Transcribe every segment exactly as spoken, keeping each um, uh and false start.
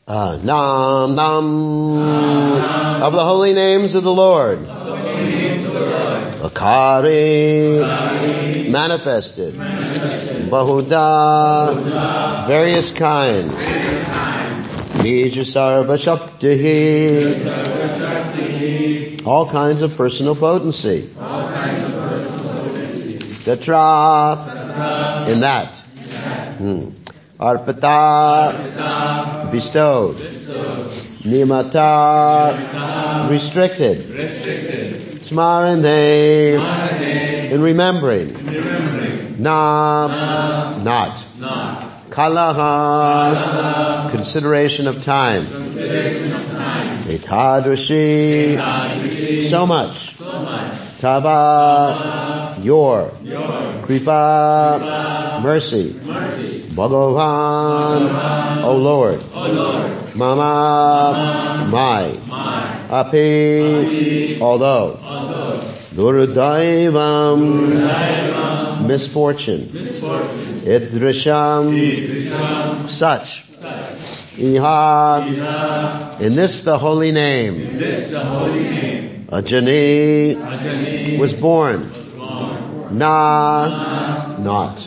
Uh, nam, nam, of the holy names of the Lord. Akari, manifested. Bahuda, various kinds. Bijasarva Shaktihi, all kinds of personal potency. Tatra, in that. Hmm. Arpata, bestowed. Nimata, restricted. Smarane, in remembering. Nam, not. Kalaha, consideration of time. Etadrashi, so much. Tava, your. Kripa, mercy. Bhagavan, O Lord. Mama, my. Api, although. Durudaivam, misfortune. Idrisham, such. Iha, in this the holy name. Ajani, was born. Na, not.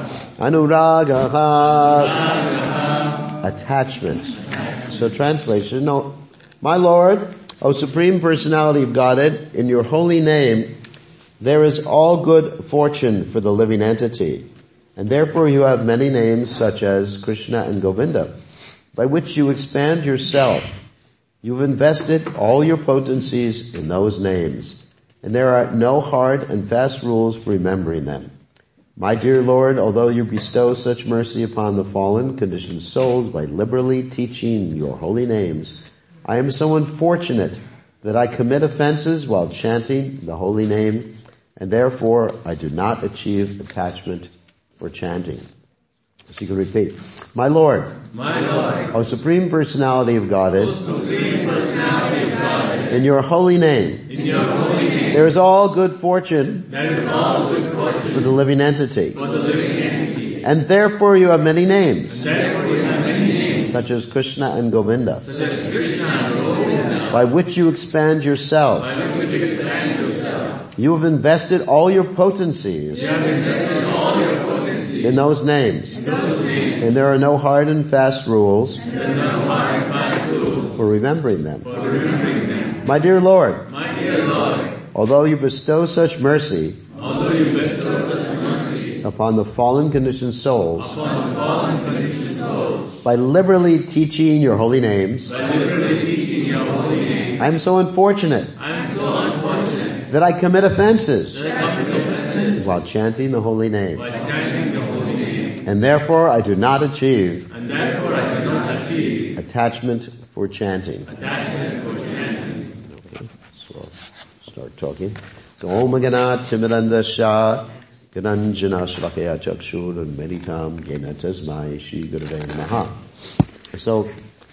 Anuragaha, attachment. So translation, no, my Lord, O Supreme Personality of Godhead, in your holy name, there is all good fortune for the living entity. And therefore you have many names such as Krishna and Govinda, by which you expand yourself. You've invested all your potencies in those names, and there are no hard and fast rules for remembering them. My dear Lord, although you bestow such mercy upon the fallen, conditioned souls by liberally teaching your holy names, I am so unfortunate that I commit offenses while chanting the holy name, and therefore I do not achieve attachment for chanting. So you can repeat. My Lord, my Lord, O Supreme Personality of Godhead, O Supreme Personality of Godhead, in your holy name, in your holy name, there is all good fortune, there is all good fortune for the living entity. for the living entity. And therefore you have many names, And therefore you have many names, such as Krishna and Govinda, such as Krishna and Govinda, by which you expand yourself. by which you expand yourself. You have invested all your potencies You have invested all your potencies in those names. in those names, And there are no hard and fast rules and there are no hard and fast rules for remembering them. for remembering them. My dear Lord, My dear Lord, although you bestow such mercy although you bestow such mercy upon the fallen conditioned souls, upon the fallen conditioned souls, by liberally teaching your holy names, by literally teaching your holy name, I am so unfortunate I am so unfortunate that I commit offenses that I commit offenses while chanting the holy name. by chanting the holy name, And therefore I do not achieve and therefore I do not achieve attachment for chanting. attachment for chanting. So I'll start talking. Om Ganat Timirandasha Gananjana Shlakaya Chakshur and Meditam Gena Tasmai Shri Gurave Namaha. So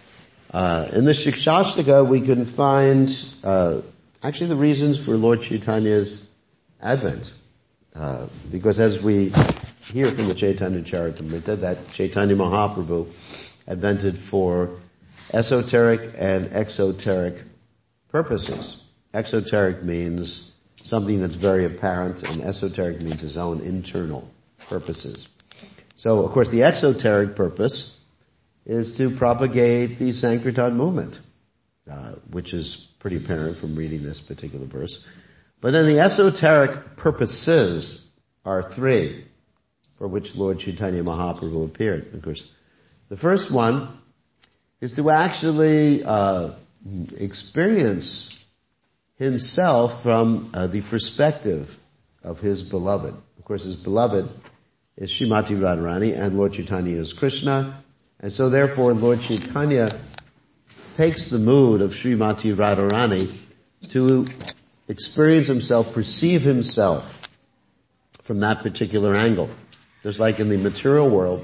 uh in the Shikshashtaka we can find uh actually the reasons for Lord Chaitanya's advent. Uh because as we hear from the Chaitanya Charitamrita that Chaitanya Mahaprabhu advented for esoteric and exoteric purposes. Exoteric means something that's very apparent, and esoteric means his own internal purposes. So, of course, the exoteric purpose is to propagate the Sankirtan movement, uh, which is pretty apparent from reading this particular verse. But then the esoteric purposes are three, for which Lord Chaitanya Mahaprabhu appeared. Of course, the first one is to actually uh experience himself from uh, the perspective of his beloved. Of course, his beloved is Srimati Radharani and Lord Chaitanya is Krishna. And so therefore Lord Chaitanya takes the mood of Srimati Radharani to experience himself, perceive himself from that particular angle. Just like in the material world,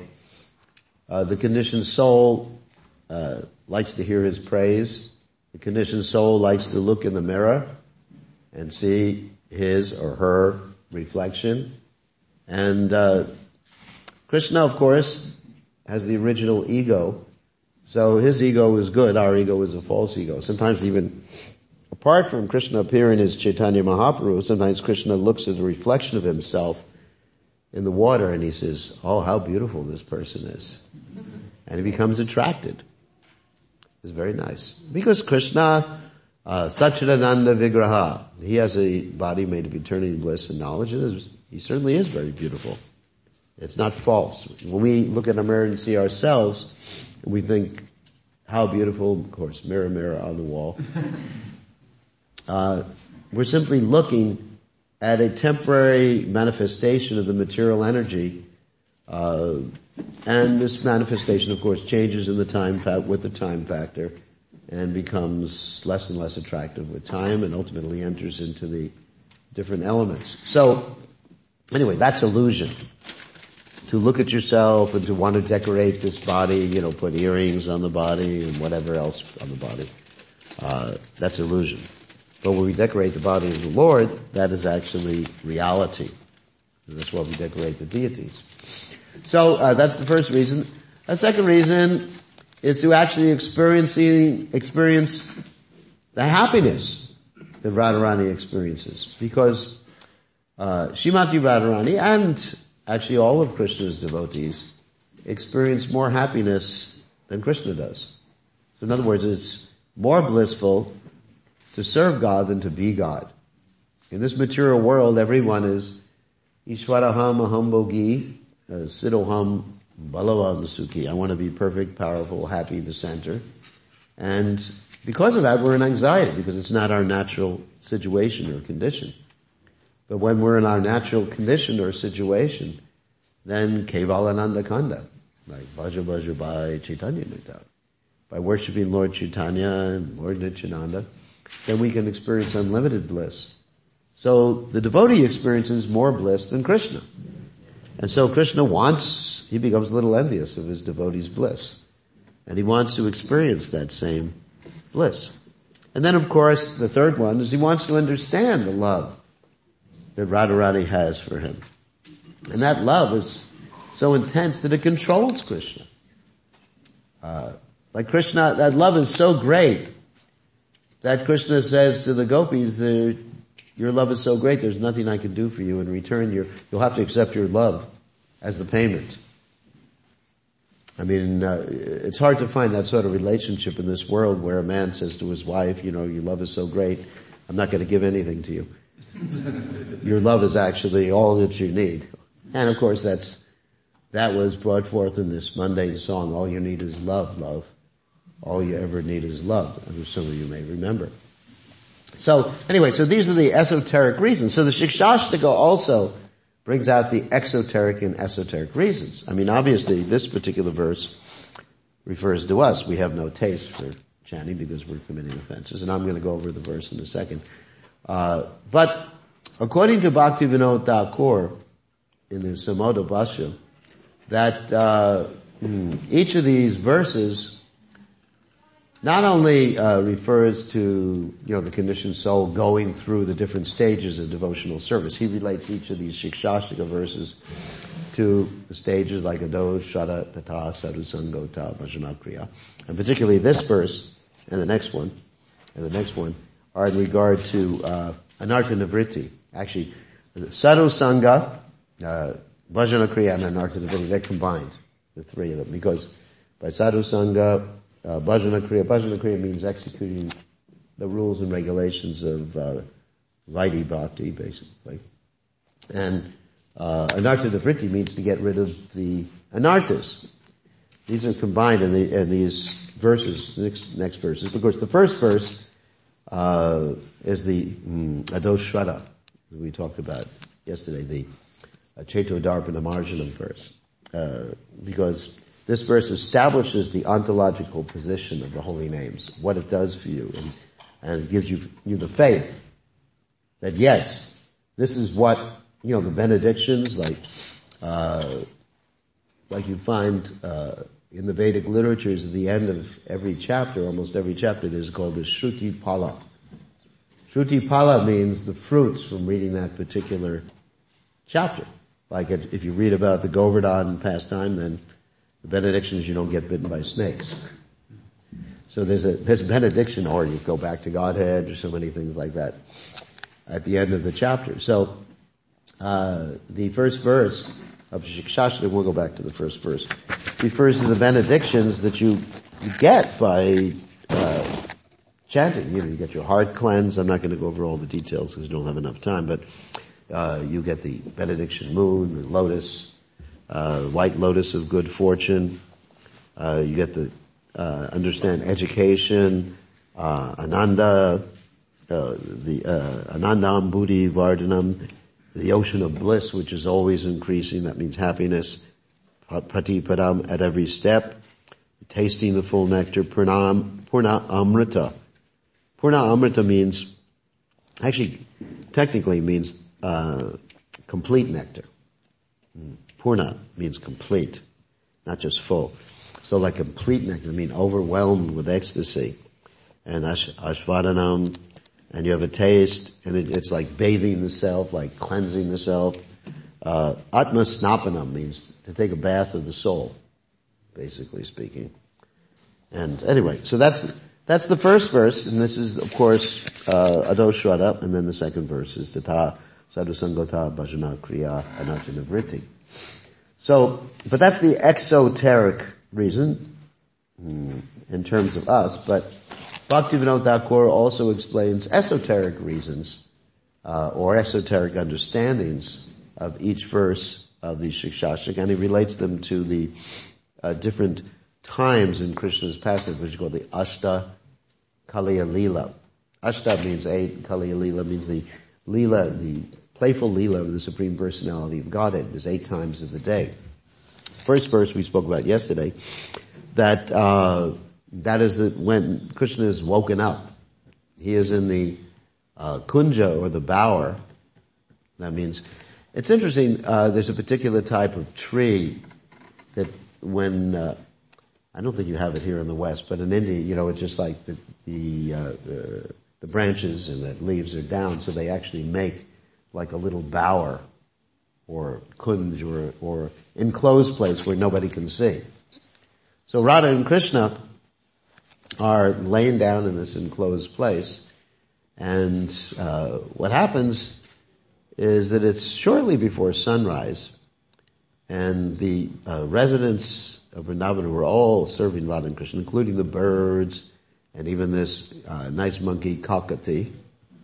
uh, the conditioned soul uh, likes to hear his praise. The conditioned soul likes to look in the mirror and see his or her reflection. And uh Krishna, of course, has the original ego, So his ego is good, our ego is a false ego. Sometimes even apart from Krishna appearing as Chaitanya Mahaprabhu, sometimes Krishna looks at the reflection of himself in the water and he says, oh, how beautiful this person is. And he becomes attracted. It's very nice. Because Krishna, uh, Satchidananda Vigraha, he has a body made of eternity, bliss, and knowledge, and he certainly is very beautiful. It's not false. When we look in a mirror and see ourselves, we think, how beautiful, of course, mirror, mirror on the wall. Uh, we're simply looking at a temporary manifestation of the material energy, uh, and this manifestation, of course, changes in the time fa- with the time factor, and becomes less and less attractive with time, and ultimately enters into the different elements. So, anyway, that's illusion. To look at yourself and to want to decorate this body, you know, put earrings on the body and whatever else on the body, uh, that's illusion. But when we decorate the body of the Lord, that is actually reality. And that's why we decorate the deities. So, uh, that's the first reason. A second reason is to actually experiencing, experience the happiness that Radharani experiences. Because, uh, Srimati Radharani and actually all of Krishna's devotees experience more happiness than Krishna does. So in other words, it's more blissful to serve God than to be God. In this material world, everyone is Ishwaraham aham bhogi, uh, Siddhoham balavam sukhi. I want to be perfect, powerful, happy, the center. And because of that, we're in anxiety because it's not our natural situation or condition. But when we're in our natural condition or situation, then Kevalananda Kanda, like Bhaja Bhaja by Chaitanya Nitya. By worshiping Lord Chaitanya and Lord Nityananda, then we can experience unlimited bliss. So the devotee experiences more bliss than Krishna. And so Krishna wants, he becomes a little envious of his devotee's bliss. And he wants to experience that same bliss. And then of course the third one is he wants to understand the love that Radharani has for him. And that love is so intense that it controls Krishna. Uh, like Krishna, that love is so great that Krishna says to the gopis, uh, your love is so great, there's nothing I can do for you. In return, you're, you'll have to accept your love as the payment. I mean, uh, it's hard to find that sort of relationship in this world where a man says to his wife, you know, your love is so great, I'm not going to give anything to you. Your love is actually all that you need. And of course that's, that was brought forth in this mundane song, all you need is love, love. All you ever need is love, as some of you may remember. So anyway, so these are the esoteric reasons. So the Shikshashtaka also brings out the exoteric and esoteric reasons. I mean, obviously this particular verse refers to us. We have no taste for chanting because we're committing offenses. And I'm going to go over the verse in a second. Uh, but according to Bhaktivinoda Thakur in his Samoda Bhashya, that uh, each of these verses not only uh, refers to, you know, the conditioned soul going through the different stages of devotional service. He relates each of these Shikshashtaka verses to the stages like Ado, Shraddha, Tata, Sadhusangota, Bhajanakriya. And particularly this verse and the next one, and the next one, are in regard to uh Anartha Nivritti. Actually, Sadhu Sangha, uh, Bhajana Kriya and Anartha Nivritti, they're combined, the three of them, because by Sadhu Sangha, uh, Bhajana Kriya, Bhajana Kriya means executing the rules and regulations of uh, Vaidhi Bhakti, basically. And uh, Anartha Nivritti means to get rid of the anarthas. These are combined in, the, in these verses, next, next verses. Of course, the first verse Uh, is the mm, Ado Shraddha that we talked about yesterday, the uh, Cheto Darpana Marjanam verse. Uh, because this verse establishes the ontological position of the holy names, what it does for you, and, and it gives you, you the faith that yes, this is what, you know, the benedictions, like, uh, like you find, uh, in the Vedic literatures, at the end of every chapter, almost every chapter, there's called the Shruti Pala. Shruti Pala means the fruits from reading that particular chapter. Like if you read about the Govardhan pastime, then the benediction is you don't get bitten by snakes. So there's a, there's a benediction, or you go back to Godhead, or so many things like that at the end of the chapter. So, uh, the first verse of Shikshashtra, we'll go back to the first verse, refers to the benedictions that you, you get by, uh, chanting. You know, you get your heart cleansed. I'm not going to go over all the details because we don't have enough time, but, uh, you get the benediction moon, the lotus, uh, white lotus of good fortune. Uh, you get the, uh, understand education, uh, Ananda, uh, the, uh, Anandam Buddhi Vardhanam, the ocean of bliss, which is always increasing. That means happiness. Pratipadam at every step. Tasting the full nectar. Purnam, Purna Amrita. Purna Amrita means, actually, technically means, uh, complete nectar. Purna means complete, not just full. So like complete nectar, I mean overwhelmed with ecstasy. And ash, ashvadanam, and you have a taste, and it, it's like bathing the self, like cleansing the self. Uh, atma snapanam means to take a bath of the soul, basically speaking. And anyway, so that's, that's the first verse, and this is, of course, uh, Adoshrada, and then the second verse is Tata Sadhusangota Bhajana Kriya Anarjana Vritti. So, but that's the exoteric reason, in terms of us, but Bhaktivinoda Thakur also explains esoteric reasons, uh, or esoteric understandings of each verse of the Shikshashtra, and he relates them to the, uh, different times in Krishna's passage, which is called the Ashta Kaliya Leela. Ashta means eight, Kaliya Leela means the Leela, the playful Leela of the Supreme Personality of Godhead. There's eight times of the day. First verse we spoke about yesterday, that, uh, that is that when Krishna is woken up. He is in the, uh, kunja, or the bower. That means, it's interesting, uh, there's a particular type of tree that when, uh, I don't think you have it here in the West, but in India, you know, it's just like the, the, uh, the, the branches and the leaves are down, so they actually make like a little bower, or kunj, or, or enclosed place where nobody can see. So Radha and Krishna are laying down in this enclosed place, and uh, what happens is that it's shortly before sunrise, and the uh, residents of Vrindavan were all serving Radha and Krishna, including the birds, and even this uh, nice monkey, Kakati.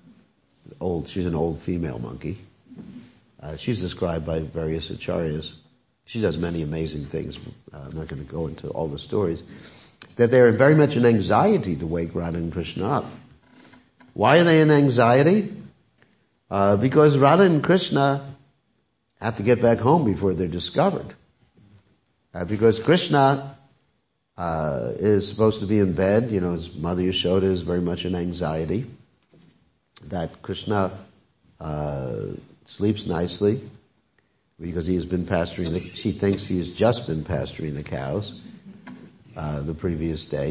Old, she's an old female monkey. Uh, she's described by various acharyas. She does many amazing things. Uh, I'm not going to go into all the stories. That they're very much in anxiety to wake Radha and Krishna up. Why are they in anxiety? Uh, because Radha and Krishna have to get back home before they're discovered. Uh, because Krishna, uh, is supposed to be in bed. You know, his mother Yashoda is very much in anxiety that Krishna, uh, sleeps nicely because he has been pasturing the, she thinks he has just been pasturing the cows, uh, the previous day.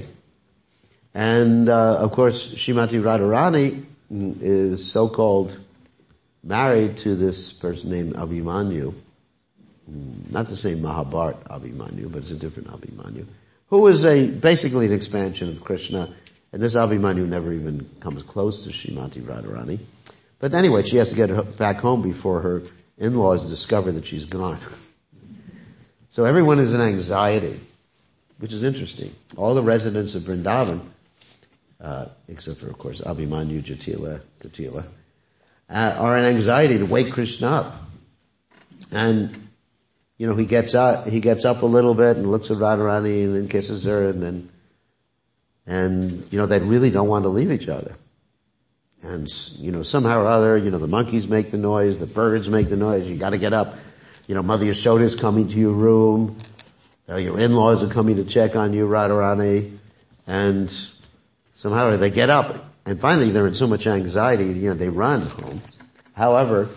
And, uh, of course, Srimati Radharani is so-called married to this person named Abhimanyu. Not the same Mahabharat Abhimanyu, but it's a different Abhimanyu, who is a, basically an expansion of Krishna. And this Abhimanyu never even comes close to Srimati Radharani. But anyway, she has to get back home before her in-laws discover that she's gone. So everyone is in anxiety, which is interesting. All the residents of Vrindavan, uh, except for, of course, Abhimanyu, Jatila, Katila, uh, are in anxiety to wake Krishna up. And, you know, he gets up, he gets up a little bit and looks at Radharani and then kisses her, and then, and, you know, they really don't want to leave each other. And, you know, somehow or other, you know, the monkeys make the noise, the birds make the noise, you gotta get up. You know, Mother Yashoda is coming to your room, uh, your in-laws are coming to check on you, Radharani, and somehow they get up, and finally they're in so much anxiety, you know, they run home. However,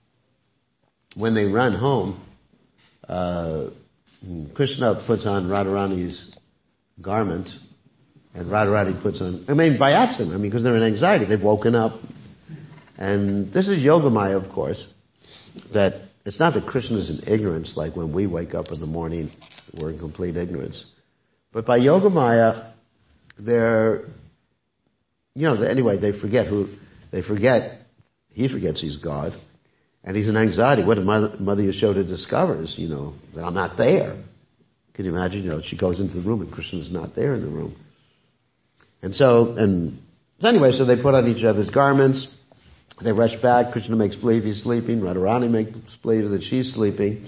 when they run home, uh, Krishna puts on Radharani's garment, and Radharani puts on, I mean, by accident, I mean, because they're in anxiety, they've woken up. And this is Yogamaya, of course, that it's not that Krishna is in ignorance, like when we wake up in the morning, we're in complete ignorance. But by Yogamaya, they're, you know, anyway, they forget who, they forget, he forgets he's God, and he's in anxiety. What Mother, Mother Yashoda discovers, you know, that I'm not there. Can you imagine? You know, she goes into the room and Krishna's not there in the room. And so, and so anyway, so they put on each other's garments. They rush back. Krishna makes believe he's sleeping. Radharani makes believe that she's sleeping.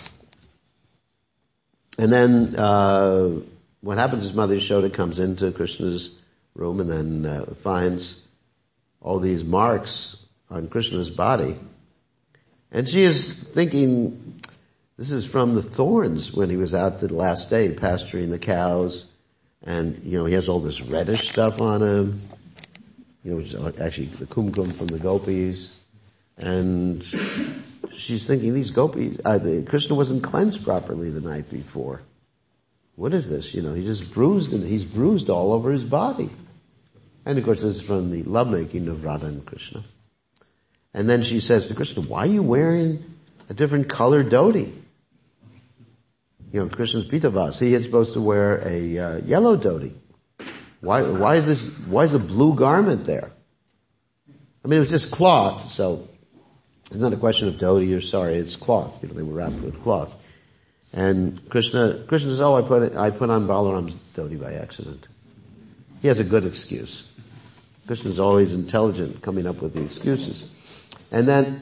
And then, uh, what happens is Mother Yashoda comes into Krishna's room and then uh, finds all these marks on Krishna's body. And she is thinking, this is from the thorns when he was out the last day pasturing the cows. And, you know, he has all this reddish stuff on him. You know, which is actually the kumkum from the gopis. And she's thinking, these gopis, uh, the, Krishna wasn't cleansed properly the night before. What is this? You know, he just bruised and he's bruised all over his body. And of course this is from the lovemaking of Radha and Krishna. And then she says to Krishna, why are you wearing a different colored dhoti? You know, Krishna's Pitavas. He is supposed to wear a uh, yellow dhoti. Why, why is this, why is the blue garment there? I mean, it was just cloth, so it's not a question of dhoti or sorry, it's cloth. You know, they were wrapped with cloth. And Krishna, Krishna says, oh, I put it, I put on Balaram's dhoti by accident. He has a good excuse. Krishna's always intelligent, coming up with the excuses. And then,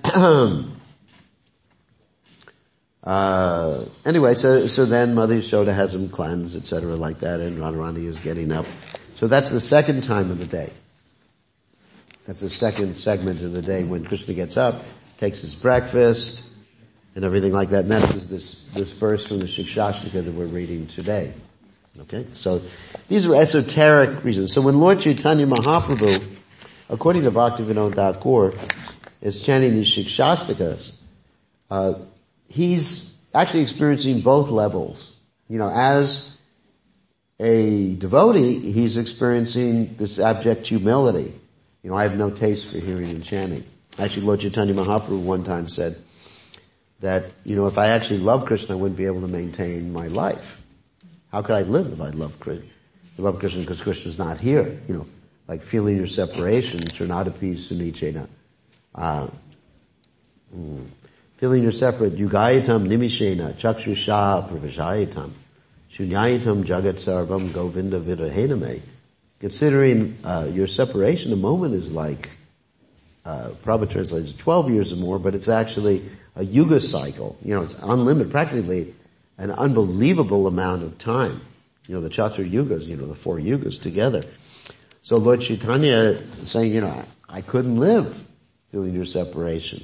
uh, anyway, so, so then Mother Yashoda has him cleansed, et cetera, like that, and Radharani is getting up. So that's the second time of the day. That's the second segment of the day when Krishna gets up, takes his breakfast, and everything like that. And that is this, this verse from the Shikshashtika that we're reading today. Okay? So, these are esoteric reasons. So when Lord Chaitanya Mahaprabhu, according to Bhaktivinoda Thakur, is chanting these Shikshastikas, uh, he's actually experiencing both levels. You know, as a devotee, he's experiencing this abject humility. You know, I have no taste for hearing and chanting. Actually, Lord Chaitanya Mahaprabhu one time said that, you know, if I actually love Krishna, I wouldn't be able to maintain my life. How could I live if I loved Krishna? I love Krishna because Krishna's not here. You know, like feeling your separation, Trinadapi Sunichena. Uh, mm, feeling you're separate, Yugayatam Nimishena, Chakshusha Pravashayatam, Shunyayatam Jagat Sarvam Govinda Virahename. Considering, uh, your separation, a moment is like, uh, Prabhupada translates twelve years or more, but it's actually a yuga cycle. You know, it's unlimited, practically an unbelievable amount of time. You know, the Chatur Yugas, you know, the four Yugas together. So Lord Chaitanya is saying, you know, I, I couldn't live feeling your separation.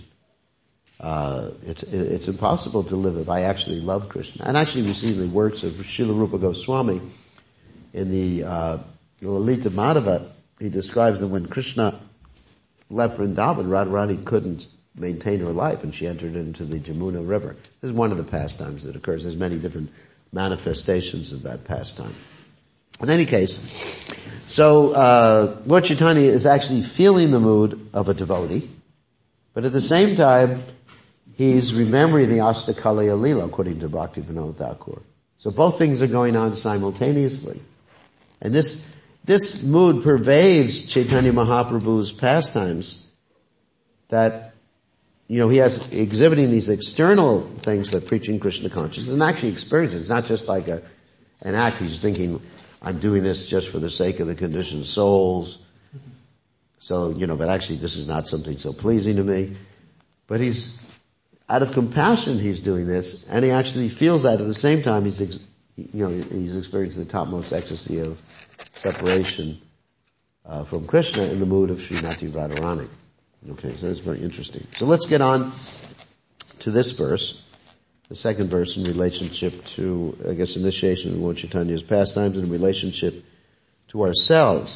Uh, it's, it's impossible to live if I actually love Krishna. And actually we see the works of Srila Rupa Goswami in the, uh, Lalita Madhava. He describes that when Krishna left Vrindavan, Radharani couldn't maintain her life and she entered into the Jamuna River. This is one of the pastimes that occurs. There's many different manifestations of that pastime. In any case, so, uh, Lord Chaitanya is actually feeling the mood of a devotee, but at the same time, he's remembering the Ashtakaleya Leela according to Bhaktivinoda Thakur. So both things are going on simultaneously. And this, this mood pervades Chaitanya Mahaprabhu's pastimes that, you know, he has exhibiting these external things like preaching Krishna consciousness and actually experiencing it. It's not just like a, an act. He's thinking, I'm doing this just for the sake of the conditioned souls. So, you know, but actually this is not something so pleasing to me. But he's, out of compassion he's doing this, and he actually feels that at the same time he's, you know, he's experiencing the topmost ecstasy of separation, uh, from Krishna in the mood of Srimati Radharani. Okay, so that's very interesting. So let's get on to this verse, the second verse in relationship to, I guess, initiation of Lord Chaitanya's pastimes and in relationship to ourselves.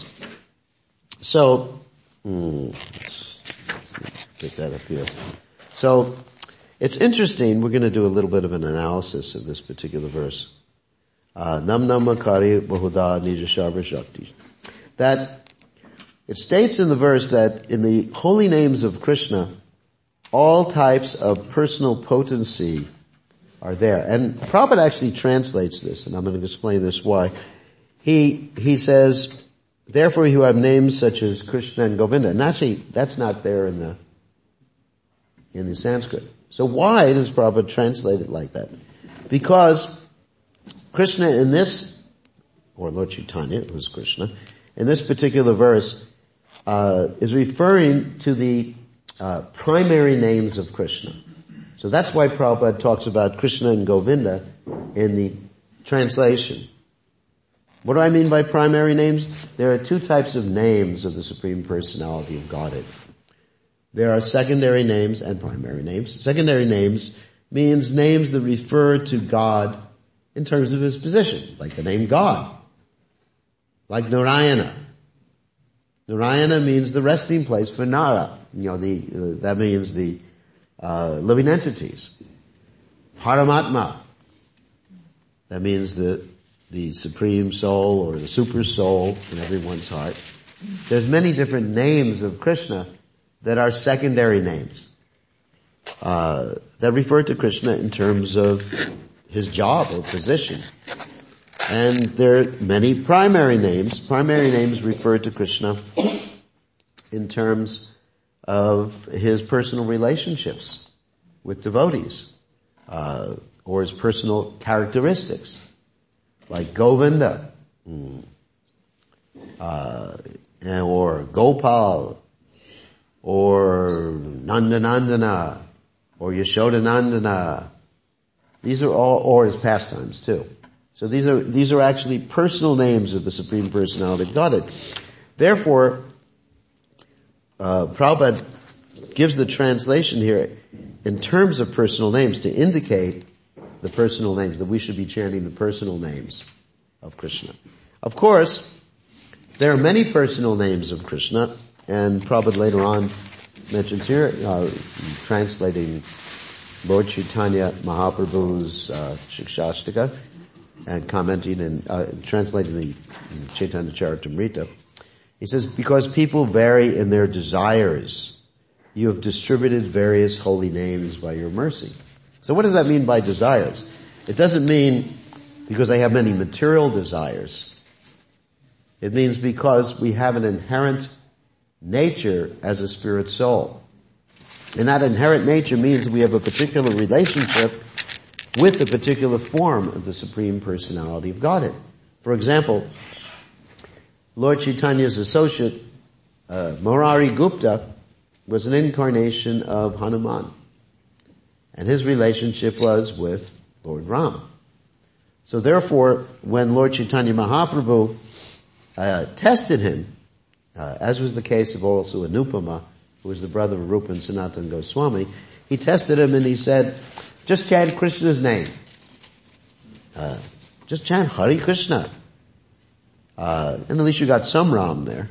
So, hmm, let's get that up here. So, it's interesting, we're going to do a little bit of an analysis of this particular verse. Uh, Nam namakari bahuda nijasharva shakti. That it states in the verse that in the holy names of Krishna, all types of personal potency are there. And Prabhupada actually translates this, and I'm going to explain this why. he, he says, therefore you have names such as Krishna and Govinda. And actually, that's not there in the, in the Sanskrit. So why does Prabhupada translate it like that? Because Krishna in this, or Lord Chaitanya, it was Krishna, in this particular verse, uh, is referring to the, uh, primary names of Krishna. So that's why Prabhupada talks about Krishna and Govinda in the translation. What do I mean by primary names? There are two types of names of the Supreme Personality of Godhead. There are secondary names and primary names. Secondary names means names that refer to God in terms of his position, like the name God. Like Narayana. Narayana means the resting place for Nara. You know, the, uh, that means the, uh, living entities. Paramatma. That means the, the supreme soul or the super soul in everyone's heart. There's many different names of Krishna that are secondary names, uh, that refer to Krishna in terms of his job or position. And there are many primary names. Primary names refer to Krishna in terms of his personal relationships with devotees, uh, or his personal characteristics, like Govinda, uh, or Gopal, or Nandanandana, or Yashodanandana. These are all, or his pastimes too. So these are, these are actually personal names of the Supreme Personality of Godhead. Therefore, uh, Prabhupada gives the translation here in terms of personal names to indicate the personal names, that we should be chanting the personal names of Krishna. Of course, there are many personal names of Krishna, and Prabhupada later on mentions here, uh, translating Lord Chaitanya Mahaprabhu's, uh, Shikshashtaka, and commenting and, uh, translating the Chaitanya Charitamrita. He says, because people vary in their desires, you have distributed various holy names by your mercy. So what does that mean by desires? It doesn't mean because they have many material desires. It means because we have an inherent nature as a spirit soul. And that inherent nature means we have a particular relationship with a particular form of the Supreme Personality of Godhead. For example, Lord Chaitanya's associate, uh, Murari Gupta, was an incarnation of Hanuman. And his relationship was with Lord Ram. So therefore, when Lord Chaitanya Mahaprabhu uh, tested him, uh, as was the case of also Anupama, who was the brother of Rupa and Sanatana Goswami, he tested him and he said, just chant Krishna's name. Uh, just chant Hare Krishna. Uh, and at least you got some Ram there.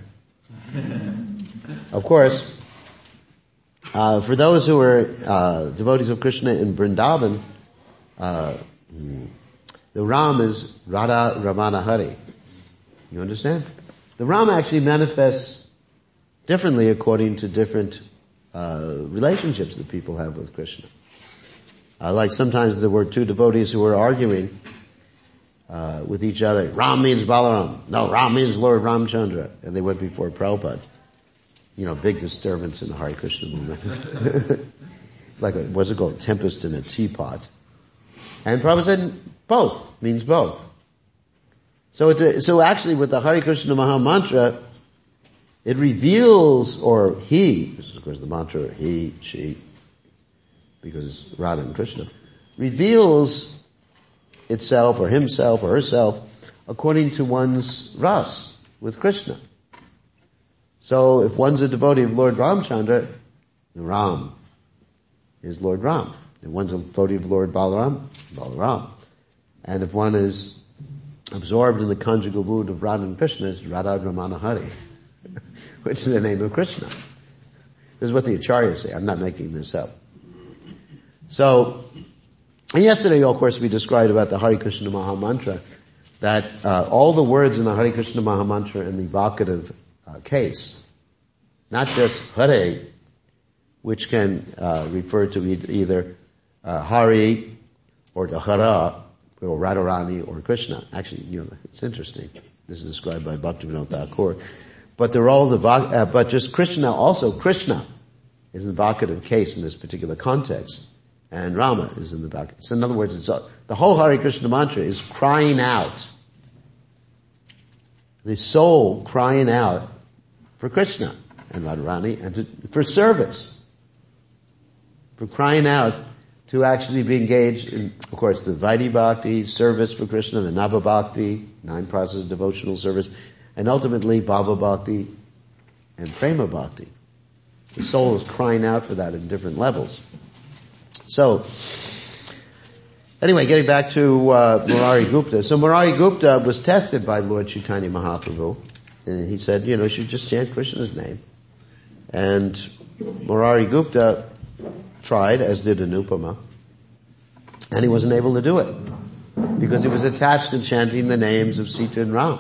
Of course, uh, for those who are, uh, devotees of Krishna in Vrindavan, uh, the Ram is Radha Ramana Hari. You understand? The Ram actually manifests differently according to different, uh, relationships that people have with Krishna. Uh, like sometimes there were two devotees who were arguing, uh, with each other. Ram means Balaram. No, Ram means Lord Ramchandra. And they went before Prabhupada. You know, big disturbance in the Hare Krishna movement. Like a, what's it called? Tempest in a teapot. And Prabhupada said, both, means both. So it's a, so actually with the Hare Krishna Maha Mantra, it reveals, or he, this is of course the mantra, he, she, because Radha and Krishna, reveals itself or himself or herself according to one's ras with Krishna. So if one's a devotee of Lord Ramchandra, Ram is Lord Ram. If one's a devotee of Lord Balaram, Balaram. And if one is absorbed in the conjugal mood of Radha and Krishna, it's Radha Ramana Hari, which is the name of Krishna. This is what the Acharyas say. I'm not making this up. So, and yesterday, of course, we described about the Hare Krishna Maha Mantra, that uh, all the words in the Hare Krishna Maha Mantra in the vocative uh, case, not just Hare, which can uh, refer to e- either uh, Hari or to Hara, or Radharani or Krishna. Actually, you know, it's interesting. This is described by Bhaktivinoda Thakur. But they're all the, uh, but just Krishna also, Krishna is an evocative case in this particular context. And Rama is in the back. So in other words, it's a, the whole Hare Krishna mantra is crying out. The soul crying out for Krishna and Radharani and to, for service. For crying out to actually be engaged in, of course, the Vaidhi Bhakti, service for Krishna, the Nava Bhakti, nine process of devotional service, and ultimately Bhava Bhakti and Prema Bhakti. The soul is crying out for that in different levels. So, anyway, getting back to uh, Murari Gupta. So Murari Gupta was tested by Lord Chaitanya Mahaprabhu, and he said, you know, you should just chant Krishna's name. And Murari Gupta tried, as did Anupama, and he wasn't able to do it because he was attached to chanting the names of Sita and Ram.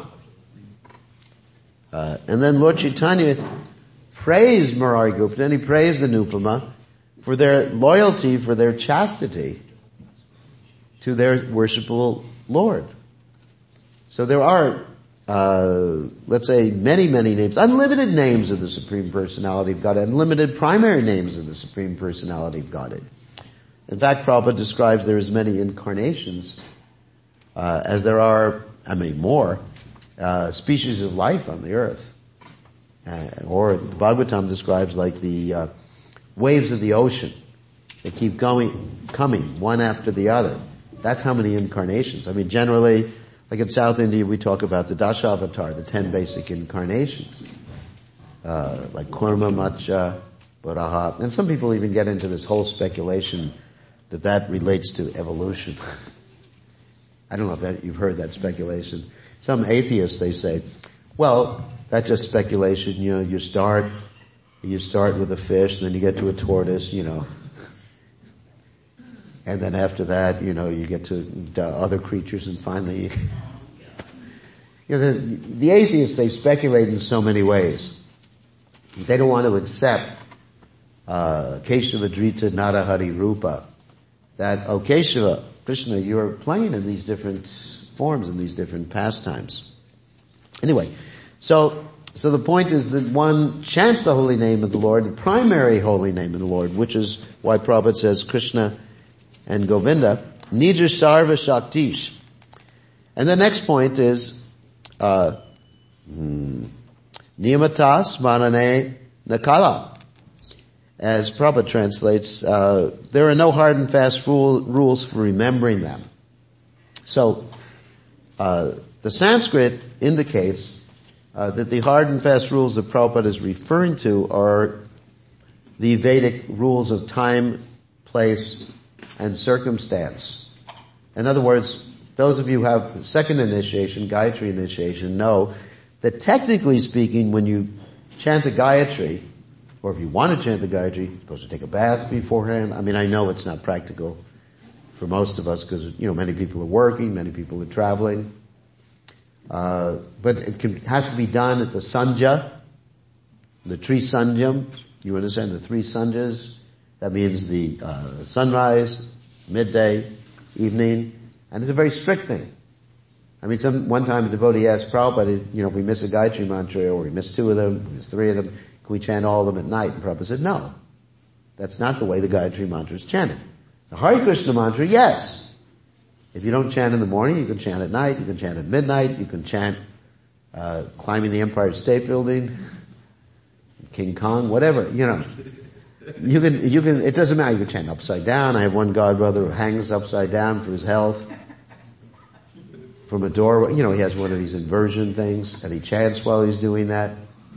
Uh, and then Lord Chaitanya praised Murari Gupta and he praised Anupama for their loyalty, for their chastity to their worshipful Lord. So there are, uh, let's say, many, many names, unlimited names of the Supreme Personality of Godhead, unlimited primary names of the Supreme Personality of Godhead. In fact, Prabhupada describes there as many incarnations uh, as there are, I mean, more uh, species of life on the earth. Uh, or the Bhagavatam describes like the uh, waves of the ocean. They keep going, coming, one after the other. That's how many incarnations. I mean, generally, like in South India, we talk about the Dasavatar, the ten basic incarnations. Uh, like Kurma, Matsya, Varaha. And some people even get into this whole speculation that that relates to evolution. I don't know if that, you've heard that speculation. Some atheists, they say, well, that's just speculation, you know, you start, you start with a fish, and then you get to a tortoise, you know. And then after that, you know, you get to uh, other creatures, and finally, you, you know, the, the atheists, they speculate in so many ways. They don't want to accept, uh, Keshava Drita Narahari Rupa, that, oh Keshava, Krishna, you're playing in these different forms, in these different pastimes. Anyway, so, so the point is that one chants the holy name of the Lord, the primary holy name of the Lord, which is why Prabhupada says Krishna and Govinda, Nija Sarva Shaktish. And the next point is, uh, hmm, Niyamatas Manane Nakala. As Prabhupada translates, uh, there are no hard and fast rule, rules for remembering them. So, uh, the Sanskrit indicates uh, that the hard and fast rules that Prabhupada is referring to are the Vedic rules of time, place, and circumstance. In other words, those of you who have second initiation, Gayatri initiation, know that technically speaking, when you chant the Gayatri, or if you want to chant the Gayatri, you're supposed to take a bath beforehand. I mean, I know it's not practical for most of us because, you know, many people are working, many people are traveling. Uh, but it can, has to be done at the Sandhya, the Tri Sandhyam. You understand the three Sandhyas? That means the uh, sunrise, midday, evening, and it's a very strict thing. I mean, some one time a devotee asked Prabhupada, you know, if we miss a Gayatri mantra, or we miss two of them, we miss three of them, can we chant all of them at night? And Prabhupada said, no. That's not the way the Gayatri mantra is chanted. The Hare Krishna mantra, yes. If you don't chant in the morning, you can chant at night, you can chant at midnight, you can chant uh climbing the Empire State Building, King Kong, whatever, you know. You can, you can, it doesn't matter, you can chant upside down. I have one godbrother who hangs upside down for his health. From a doorway, you know, he has one of these inversion things, and he chants while he's doing that.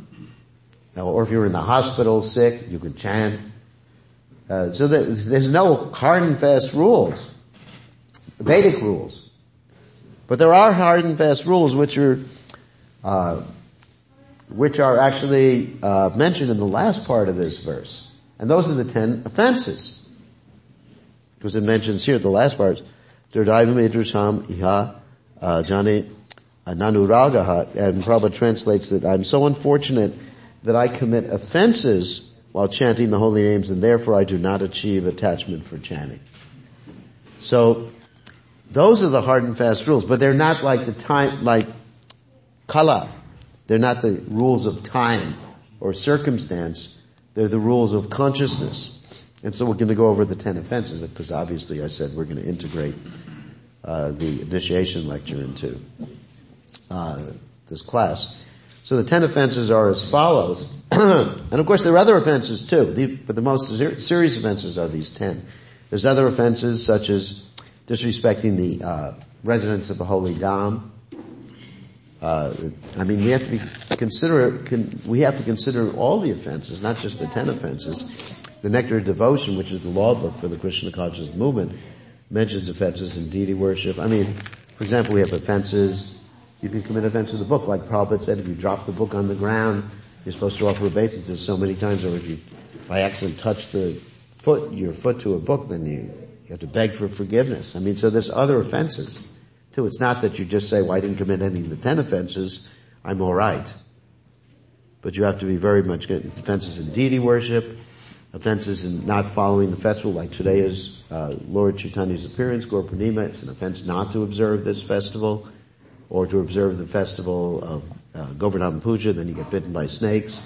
Or if you're in the hospital sick, you can chant. Uh, so that, there's no hard and fast rules. Vedic rules. But there are hard and fast rules which are, uh, which are actually, uh, mentioned in the last part of this verse. And those are the ten offenses. Because it mentions here, the last part, Durdaivam Idrusam Iha Jani Nanuragaha, and Prabhupada translates that I'm so unfortunate that I commit offenses while chanting the holy names, and therefore I do not achieve attachment for chanting. So, those are the hard and fast rules, but they're not like the time, like, kala. They're not the rules of time or circumstance. They're the rules of consciousness. And so we're going to go over the ten offenses, because obviously I said we're going to integrate uh, the initiation lecture into uh, this class. So the ten offenses are as follows. And of course there are other offenses too, the, but the most ser- serious offenses are these ten. There's other offenses such as disrespecting the uh, residents of the Holy Dham. Uh, I mean, we have to be consider con, we have to consider all the offenses, not just the ten offenses. The Nectar of Devotion, which is the law book for the Krishna conscious movement, mentions offenses in deity worship. I mean, for example, we have offenses. You can commit offense to the book, like Prabhupada said. If you drop the book on the ground, you're supposed to offer obeisance so many times. Or if you, by accident, touch the foot, your foot to a book, then you, you have to beg for forgiveness. I mean, so there's other offenses too. It's not that you just say, well, I didn't commit any of the ten offenses, I'm alright. But you have to be very much getting offenses in deity worship, offenses in not following the festival, like today is uh, Lord Chaitanya's appearance, Gaur Purnima. It's an offense not to observe this festival, or to observe the festival of uh, Govardhan Puja, then you get bitten by snakes.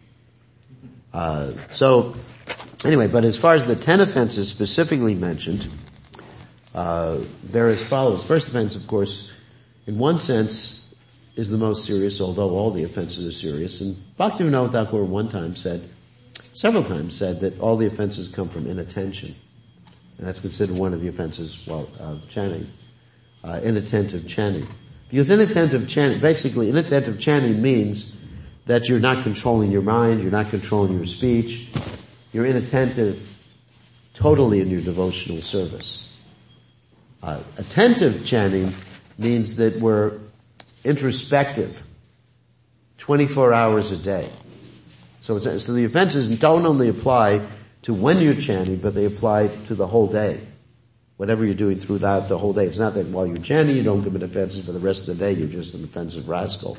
Uh, so, anyway, but as far as the ten offenses specifically mentioned, Uh, they're as follows. First offense, of course, in one sense, is the most serious, although all the offenses are serious. And Bhaktivinoda Thakur one time said, several times said, that all the offenses come from inattention. And that's considered one of the offenses while uh, chanting. Uh, inattentive chanting. Because inattentive chanting, basically inattentive chanting means that you're not controlling your mind, you're not controlling your speech, you're inattentive totally in your devotional service. Uh, attentive chanting means that we're introspective twenty-four hours a day. So, it's, so the offenses don't only apply to when you're chanting, but they apply to the whole day. Whatever you're doing throughout the whole day. It's not that while you're chanting you don't commit offenses, but the rest of the day you're just an offensive rascal.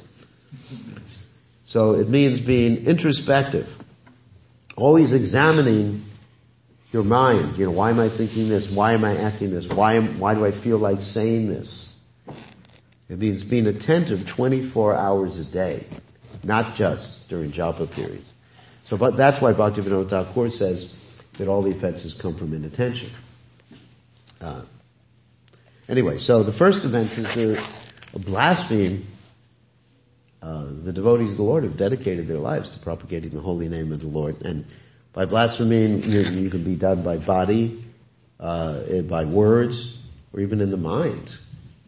So it means being introspective. Always examining your mind. You know, why am I thinking this? Why am I acting this? Why am, why do I feel like saying this? It means being attentive twenty-four hours a day, not just during japa periods. So, but that's why Bhaktivinoda Thakur says that all the offenses come from inattention. Uh, anyway, so the first offense is to blaspheme. Uh, the devotees of the Lord have dedicated their lives to propagating the holy name of the Lord, and by blaspheming, you, you can be done by body, uh, by words, or even in the mind.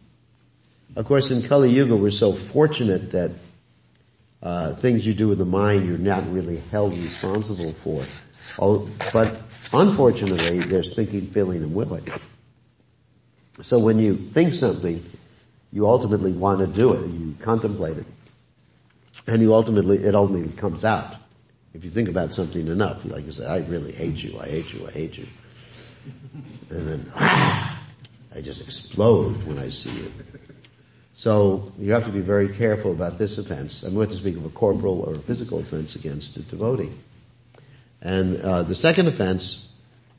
Of course, in Kali Yuga, we're so fortunate that uh, things you do with the mind, you're not really held responsible for. Oh, but unfortunately, there's thinking, feeling, and willing. So when you think something, you ultimately want to do it, you contemplate it, and you ultimately, it ultimately comes out. If you think about something enough, like you say, I really hate you, I hate you, I hate you. And then, ah, I just explode when I see you. So, you have to be very careful about this offense. I'm going to speak of a corporal or a physical offense against a devotee. And, uh, the second offense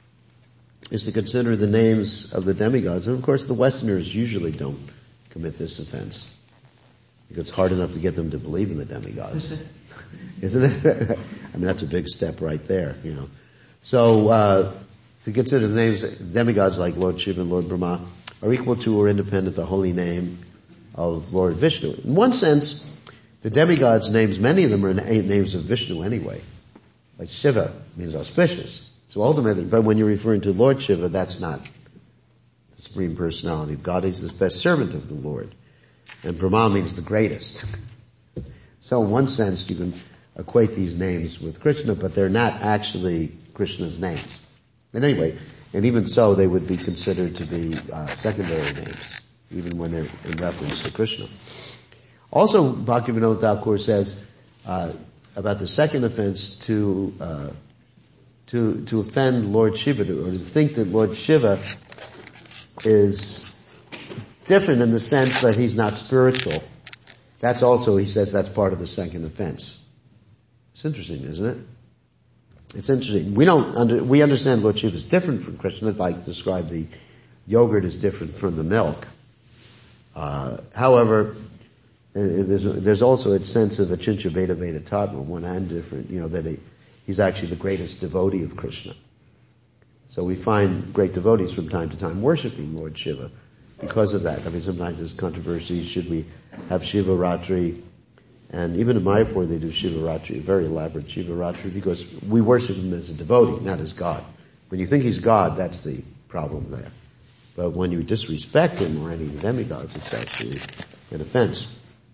is to consider the names of the demigods. And of course the Westerners usually don't commit this offense, because it's hard enough to get them to believe in the demigods. Isn't it? I mean, that's a big step right there, you know. So, uh, to consider the names, demigods like Lord Shiva and Lord Brahma are equal to or independent of the holy name of Lord Vishnu. In one sense, the demigods' names, many of them are names of Vishnu anyway. Like Shiva means auspicious. So ultimately, but when you're referring to Lord Shiva, that's not the Supreme Personality of God. He's the best servant of the Lord. And Brahma means the greatest. So in one sense, you can equate these names with Krishna, but they're not actually Krishna's names. And anyway, and even so, they would be considered to be uh, secondary names, even when they're in reference to Krishna. Also, Bhaktivinoda Thakur says uh, about the second offense to uh, to to offend Lord Shiva, or to think that Lord Shiva is different in the sense that he's not spiritual. That's also, he says, that's part of the second offense. It's interesting, isn't it? It's interesting. We don't under, we understand Lord Shiva is different from Krishna, like describe the yogurt is different from the milk. Uh, however, there's, there's also a sense of Achincha Veda Veda Tatma, one and different, you know, that he, he's actually the greatest devotee of Krishna. So we find great devotees from time to time worshiping Lord Shiva because of that. I mean, sometimes there's controversy, should we have Shiva Ratri? And even in Mayapur they do Shiva Ratri, a very elaborate Shiva Ratri, because we worship him as a devotee, not as God. When you think he's God, that's the problem there. But when you disrespect him or any demigods, it's actually an offense.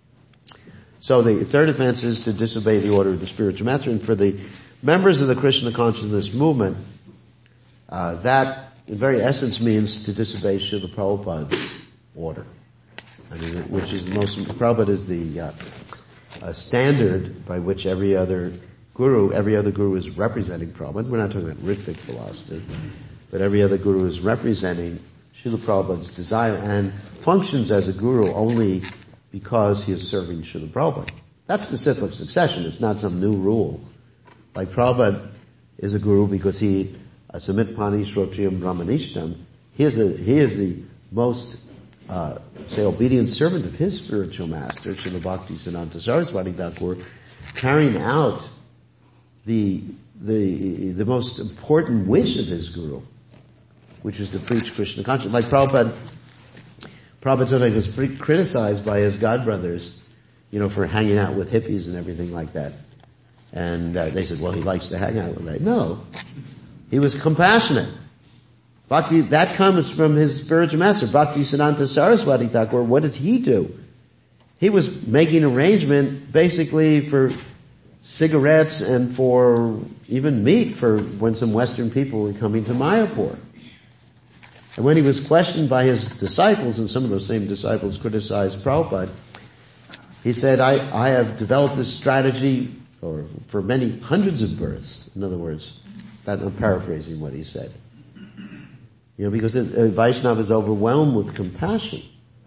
So the third offense is to disobey the order of the spiritual master. And for the members of the Krishna consciousness movement, uh, that in very essence means to disobey Srila Prabhupada's order. I mean, which is the most, Prabhupada is the uh, uh, standard by which every other guru, every other guru is representing Prabhupada. We're not talking about Ritvik philosophy, but every other guru is representing Srila Prabhupada's desire and functions as a guru only because he is serving Srila Prabhupada. That's the cyclic succession. It's not some new rule. Like Prabhupada is a guru because he, uh, Samit Pani Shrotriyam Brahmanishtam, he is the, he is the most, uh, say, obedient servant of his spiritual master, Srila Bhakti Siddhanta Saraswati Thakur, carrying out the, the, the most important wish of his guru, which is to preach Krishna consciousness. Like Prabhupada, Prabhupada sometimes was pretty criticized by his godbrothers, you know, for hanging out with hippies and everything like that. And uh, they said, well, he likes to hang out with them. No. He was compassionate. Bhakti, that comes from his spiritual master, Bhakti Siddhanta Saraswati Thakur. What did he do? He was making arrangement basically for cigarettes and for even meat for when some Western people were coming to Mayapur. And when he was questioned by his disciples, and some of those same disciples criticized Prabhupada, he said, I, I have developed this strategy or for many hundreds of births. In other words, that I'm paraphrasing what he said. You know, because a Vaishnava is overwhelmed with compassion.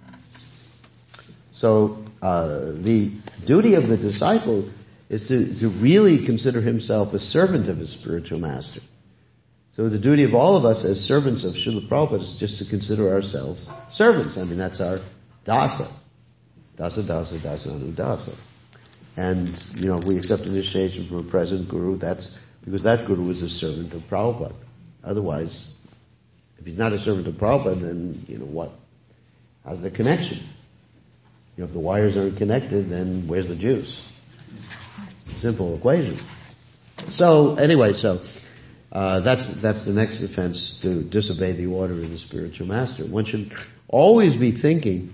So, uh, the duty of the disciple is to, to really consider himself a servant of his spiritual master. So the duty of all of us as servants of Srila Prabhupada is just to consider ourselves servants. I mean, that's our dasa. Dasa, dasa, dasa, anu, dasa. And, you know, we accept initiation from a present guru, that's because that guru is a servant of Prabhupada. Otherwise, if he's not a servant of Prabhupada, then, you know, what? How's the connection? You know, if the wires aren't connected, then where's the juice? Simple equation. So, anyway, so, Uh, that's, that's the next offense, to disobey the order of the spiritual master. One should always be thinking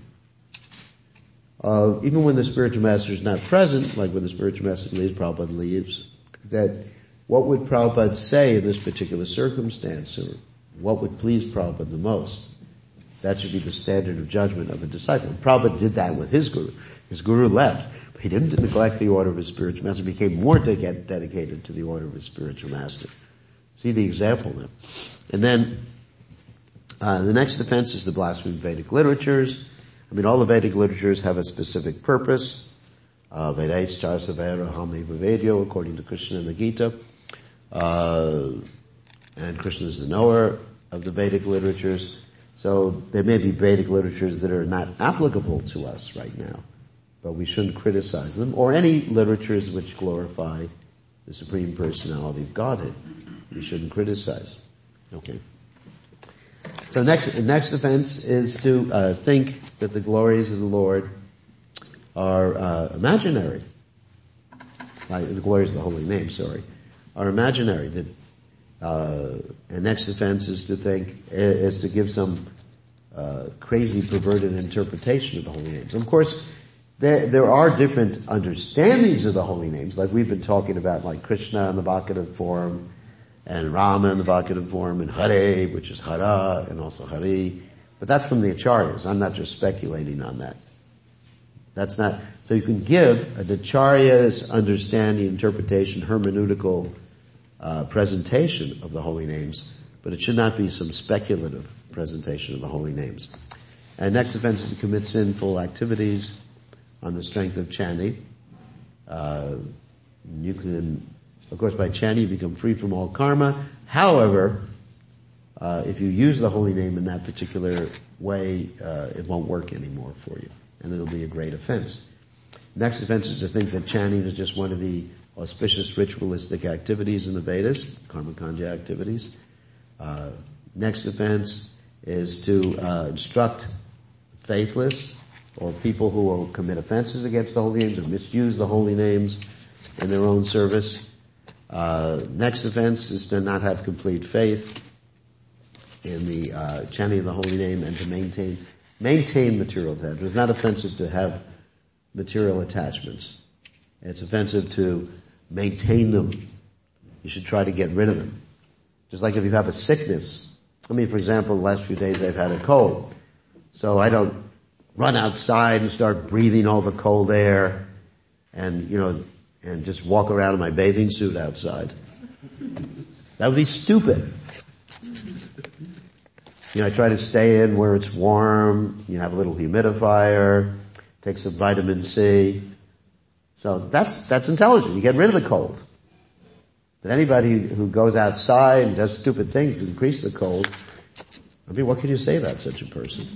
of, even when the spiritual master is not present, like when the spiritual master leaves, Prabhupada leaves, that what would Prabhupada say in this particular circumstance, or what would please Prabhupada the most? That should be the standard of judgment of a disciple. And Prabhupada did that with his guru. His guru left, but he didn't neglect the order of his spiritual master, he became more de- dedicated to the order of his spiritual master. See the example now. And then, uh, the next offense is the blasphemy of Vedic literatures. I mean, all the Vedic literatures have a specific purpose. Uh, Vedas Charsavera Hami Vavedyo, according to Krishna in the Gita. Uh, and Krishna is the knower of the Vedic literatures. So there may be Vedic literatures that are not applicable to us right now, but we shouldn't criticize them, or any literatures which glorify the Supreme Personality of Godhead. We shouldn't criticize. Okay. So next, next offense is to uh, think that the glories of the Lord are uh, imaginary. Uh, the glories of the holy name, sorry, are imaginary. That uh, and next offense is to think is to give some uh, crazy, perverted interpretation of the holy names. And of course, there there are different understandings of the holy names, like we've been talking about, like Krishna in the vocative form, and Rama in the vocative form, and Hare, which is Hara, and also Hari. But that's from the Acharyas. I'm not just speculating on that. That's not, so you can give an Acharya's understanding, interpretation, hermeneutical uh, presentation of the holy names, but it should not be some speculative presentation of the holy names. And next offense is to commit sinful activities on the strength of chanting. Uh, you can, of course, by chanting you become free from all karma. However, uh, if you use the holy name in that particular way, uh, it won't work anymore for you, and it'll be a great offense. Next offense is to think that chanting is just one of the auspicious ritualistic activities in the Vedas, karma kanja activities. Uh, next offense is to uh, instruct faithless or people who will commit offenses against the holy names or misuse the holy names in their own service. Uh, next offense is to not have complete faith in the uh, chanting of the holy name and to maintain maintain material attachments. It's not offensive to have material attachments. It's offensive to maintain them. You should try to get rid of them. Just like if you have a sickness. I mean, for example, the last few days I've had a cold. So I don't run outside and start breathing all the cold air and, you know, and just walk around in my bathing suit outside. That would be stupid. You know, I try to stay in where it's warm, you know, have a little humidifier, take some vitamin C. So that's, that's intelligent. You get rid of the cold. But anybody who goes outside and does stupid things to increase the cold, I mean, what can you say about such a person?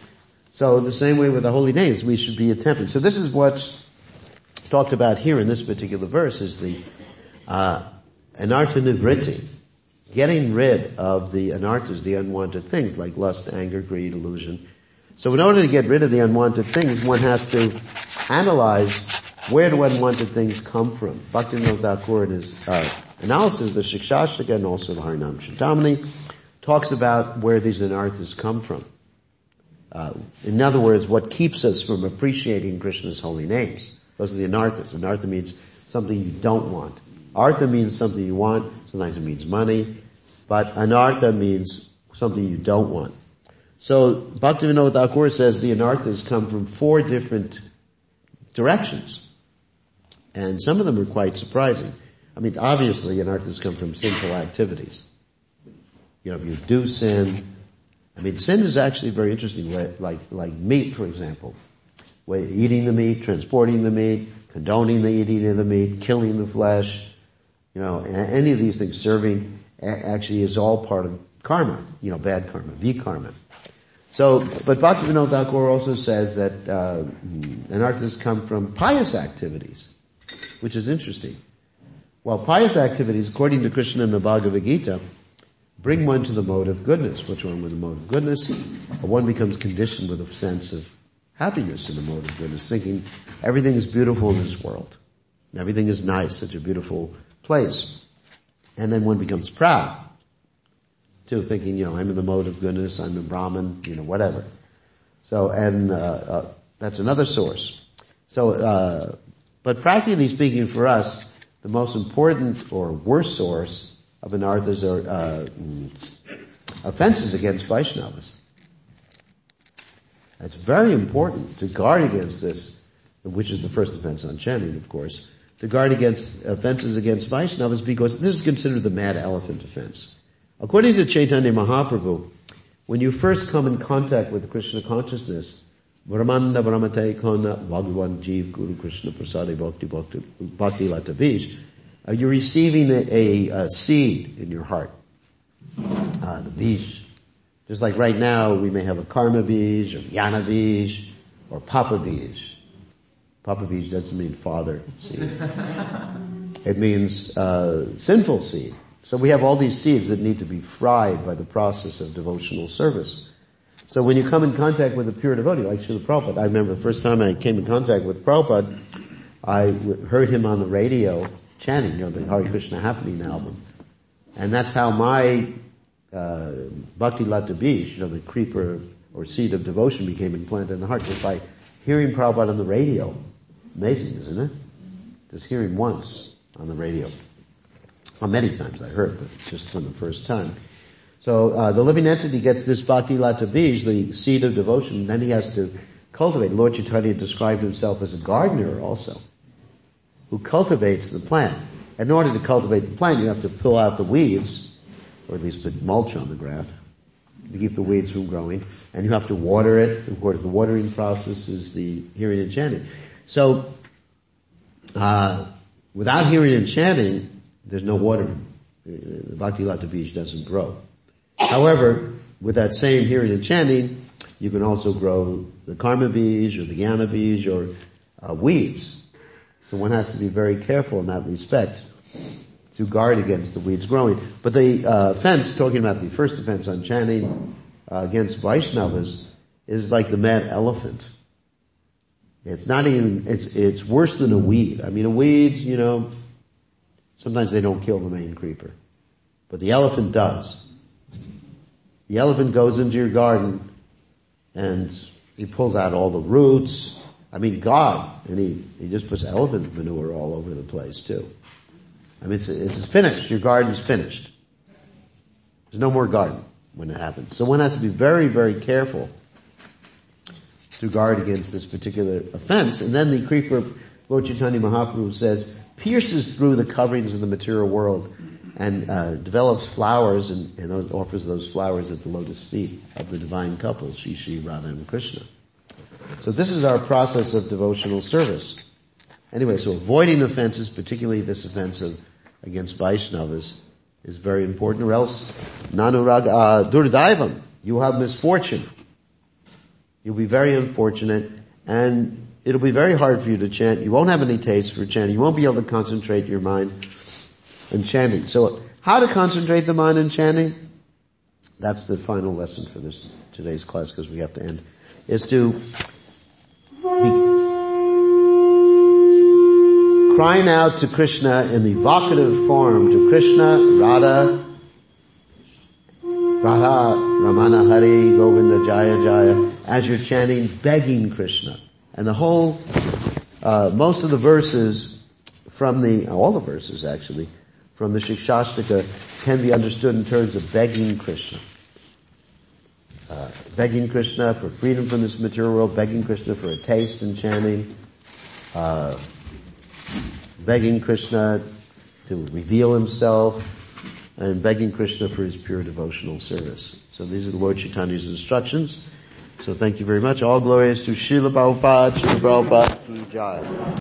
So the same way with the holy names, we should be attempting. So this is what's talked about here in this particular verse is the, uh, anartha nivritti. Getting rid of the anarthas, the unwanted things like lust, anger, greed, illusion. So in order to get rid of the unwanted things, one has to analyze where do unwanted things come from. Bhaktivinoda Thakur in his uh, analysis of the Shikshashtaka and also the Harinam Chintamani talks about where these anarthas come from. Uh, in other words, what keeps us from appreciating Krishna's holy names. Those are the anarthas. Anartha means something you don't want. Artha means something you want. Sometimes it means money. But anartha means something you don't want. So Bhaktivinoda Thakur says the anarthas come from four different directions. And some of them are quite surprising. I mean, obviously anarthas come from sinful activities. You know, if you do sin, I mean, sin is actually very interesting, like, like meat, for example. Eating the meat, transporting the meat, condoning the eating of the meat, killing the flesh, you know, any of these things, serving, actually is all part of karma, you know, bad karma, vikarma. So, but Bhaktivinoda Thakur also says that, uh, anarthas come from pious activities, which is interesting. Well, pious activities, according to Krishna in the Bhagavad Gita, bring one to the mode of goodness. Which one with the mode of goodness? One becomes conditioned with a sense of happiness in the mode of goodness, thinking everything is beautiful in this world. Everything is nice, such a beautiful place. And then one becomes proud, too, thinking, you know, I'm in the mode of goodness, I'm a Brahmin, you know, whatever. So, and, uh, uh that's another source. So, uh, but practically speaking for us, the most important or worst source of anarthas are, uh, offenses against Vaishnavas. It's very important to guard against this, which is the first offense on chanting, of course, to guard against offenses against Vaishnavas because this is considered the mad elephant offense. According to Chaitanya Mahaprabhu, when you first come in contact with Krishna consciousness, Brahmanda Brahmate Kona Bhagavan Jeev Guru Krishna Prasade Bhakti Bhakti Bhakti Lata Bij, uh, you're receiving a, a, a seed in your heart. Uh, the Bij. Just like right now we may have a Karma Bij or Jnana Bij or Papa Bij. Papa Bij doesn't mean father seed. It means uh sinful seed. So we have all these seeds that need to be fried by the process of devotional service. So when you come in contact with a pure devotee, like Srila Prabhupada, I remember the first time I came in contact with Prabhupada, I w- heard him on the radio chanting, you know, the Hare Krishna Happening album. And that's how my uh Bhakti Lata Bij, you know, the creeper or seed of devotion became implanted in the heart just by hearing Prabhupada on the radio. Amazing, isn't it? Just hearing once on the radio. Well, many times I heard, but just from the first time. So, uh, the living entity gets this Bhakti Lata Bij, the seed of devotion, and then he has to cultivate. Lord Chaitanya described himself as a gardener also, who cultivates the plant. In order to cultivate the plant, you have to pull out the weeds, or at least put mulch on the ground, to keep the weeds from growing, and you have to water it. Of course, the watering process is the hearing and chanting. So, uh, without hearing and chanting, there's no watering. The Bhakti Lata Bij doesn't grow. However, with that same hearing and chanting, you can also grow the Karma Bij or the Jnana Bij or uh, weeds. So one has to be very careful in that respect to guard against the weeds growing. But the uh, offense, talking about the first offense on chanting uh, against Vaishnavas, is like the mad elephant. It's not even, it's, it's worse than a weed. I mean, a weed, you know, sometimes they don't kill the main creeper. But the elephant does. The elephant goes into your garden and he pulls out all the roots. I mean, God, and he, he just puts elephant manure all over the place too. I mean, it's, it's finished. Your garden's finished. There's no more garden when it happens. So one has to be very, very careful to guard against this particular offense. And then the creeper, Lord Chaitanya Mahaprabhu says, pierces through the coverings of the material world and uh, develops flowers and, and those, offers those flowers at the lotus feet of the divine couple, Shri Shri Radha and Krishna. So this is our process of devotional service. Anyway, so avoiding offenses, particularly this offense of, against Vaishnavas, is very important, or else nanurag uh, durdaivam, you will have misfortune. You'll be very unfortunate, and it'll be very hard for you to chant. You won't have any taste for chanting. You won't be able to concentrate your mind in chanting. So how to concentrate the mind in chanting? That's the final lesson for this today's class, because we have to end, is to be crying out to Krishna in the vocative form, to Krishna, Radha, Radha, Ramana Hari, Govinda, Jaya, Jaya, as you're chanting, begging Krishna. And the whole, uh, most of the verses from the, all the verses actually, from the Shikshashtaka can be understood in terms of begging Krishna. Uh, begging Krishna for freedom from this material world, begging Krishna for a taste in chanting, uh, begging Krishna to reveal himself, and begging Krishna for his pure devotional service. So these are the Lord Chaitanya's instructions. So thank you very much. All glories to Srila Prabhupada, Srila Prabhupada ki Jai.